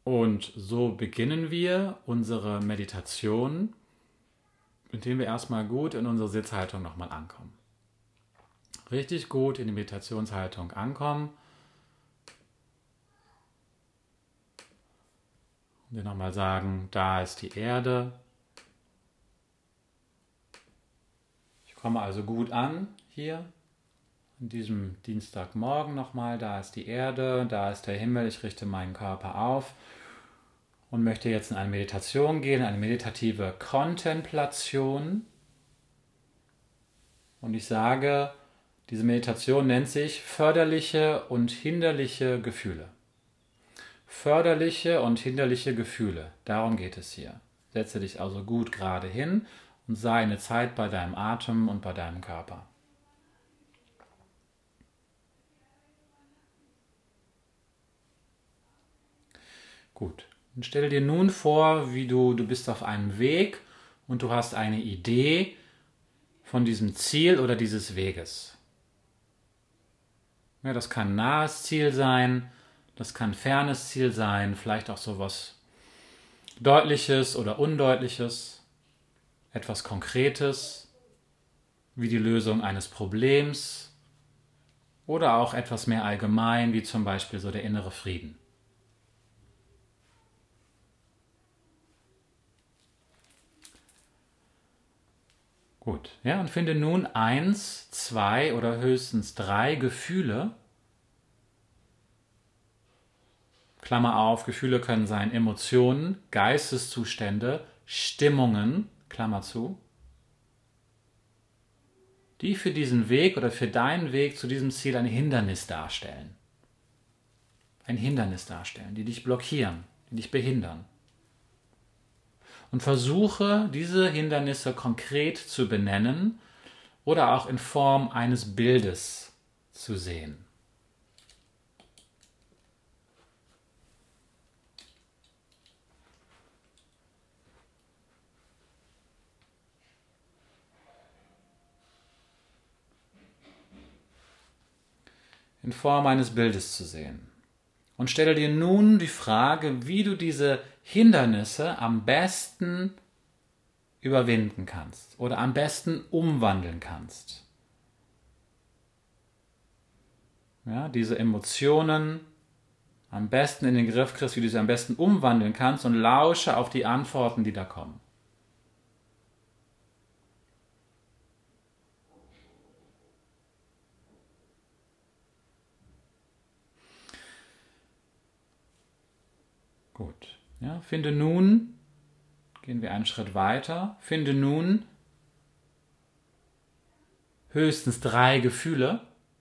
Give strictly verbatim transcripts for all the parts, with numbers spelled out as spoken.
Und so beginnen wir unsere Meditation, indem wir erstmal gut in unsere Sitzhaltung nochmal ankommen. Richtig gut in die Meditationshaltung ankommen. Und dir nochmal sagen, da ist die Erde. Ich komme also gut an hier. An diesem Dienstagmorgen nochmal, da ist die Erde, da ist der Himmel, ich richte meinen Körper auf und möchte jetzt in eine Meditation gehen, eine meditative Kontemplation. Und ich sage, diese Meditation nennt sich förderliche und hinderliche Gefühle. Förderliche und hinderliche Gefühle, darum geht es hier. Setze dich also gut gerade hin und sei eine Zeit bei deinem Atem und bei deinem Körper. Gut, und stelle dir nun vor, wie du, du bist auf einem Weg und du hast eine Idee von diesem Ziel oder dieses Weges. Ja, das kann ein nahes Ziel sein, das kann ein fernes Ziel sein, vielleicht auch sowas Deutliches oder Undeutliches, etwas Konkretes, wie die Lösung eines Problems oder auch etwas mehr allgemein, wie zum Beispiel so der innere Frieden. Gut, ja, und finde nun eins, zwei oder höchstens drei Gefühle. Klammer auf, Gefühle können sein Emotionen, Geisteszustände, Stimmungen, Klammer zu, die für diesen Weg oder für deinen Weg zu diesem Ziel ein Hindernis darstellen. Ein Hindernis darstellen, die dich blockieren, die dich behindern. Und versuche, diese Hindernisse konkret zu benennen oder auch in Form eines Bildes zu sehen. In Form eines Bildes zu sehen. Und stelle dir nun die Frage, wie du diese Hindernisse am besten überwinden kannst oder am besten umwandeln kannst. Ja, diese Emotionen am besten in den Griff kriegst, wie du sie am besten umwandeln kannst und lausche auf die Antworten, die da kommen. Gut. Ja, finde nun, gehen wir einen Schritt weiter, finde nun höchstens drei Gefühle,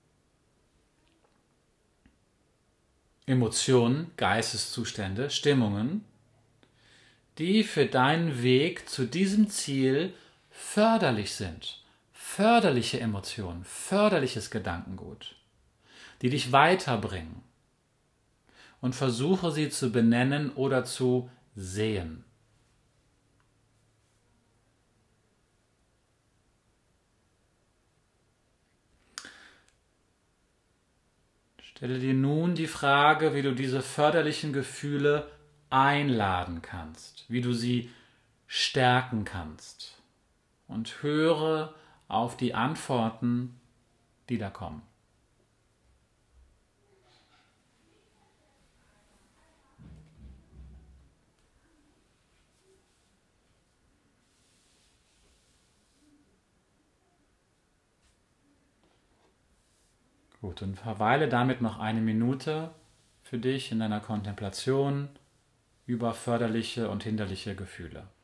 Emotionen, Geisteszustände, Stimmungen, die für deinen Weg zu diesem Ziel förderlich sind. Förderliche Emotionen, förderliches Gedankengut, die dich weiterbringen. Und versuche sie zu benennen oder zu sehen. Stelle dir nun die Frage, wie du diese förderlichen Gefühle einladen kannst, wie du sie stärken kannst. Und höre auf die Antworten, die da kommen. Gut, und verweile damit noch eine Minute für dich in deiner Kontemplation über förderliche und hinderliche Gefühle.